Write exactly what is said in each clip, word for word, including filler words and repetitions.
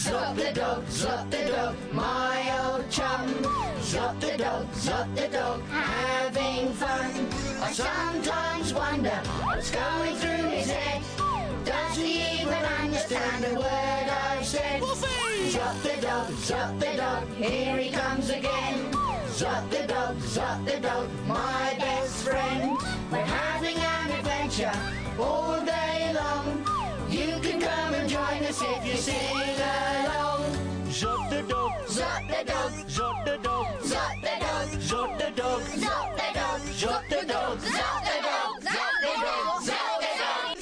Zop the dog, Zop the dog, my old chum. Zop the dog, Zop the dog, having fun. I sometimes wonder what's going through his head. Does he even understand a word I've said? Zop the dog, Zop the dog, here he comes again. Zop the dog, Zop the dog, my best friend. We're having an adventure all day long. You can come and join us if you sing along. Zop the dog, Zop the dog, Zop the dog, Zop the dog, Zop the dog, Zop the dog, Zop the dog, Zop the dog, Zop the dog, Zop the dog, Zop the dog.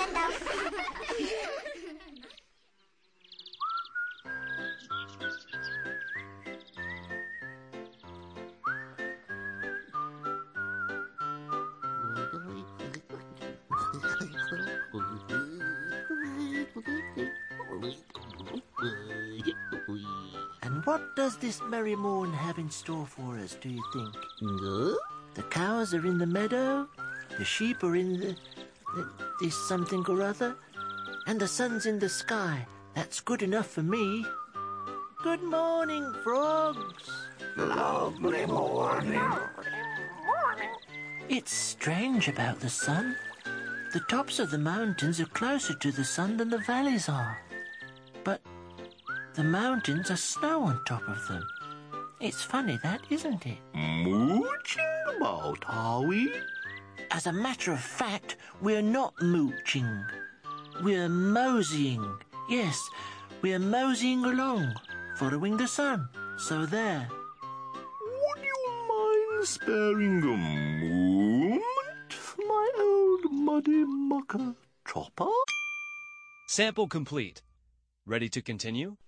And what does this merry morn have in store for us, do you think? Huh? The cows are in the meadow, the sheep are in the, the... this something or other, and the sun's in the sky. That's good enough for me. Good morning, frogs. Lovely morning. It's strange about the sun. The tops of the mountains are closer to the sun than the valleys are. But the mountains are snow on top of them. It's funny, that, isn't it? Mooching about, are we? As a matter of fact, we're not mooching. We're moseying. Yes, we're moseying along, following the sun. So there. Would you mind sparing a moment, my old muddy mucker chopper? Sample complete. Ready to continue?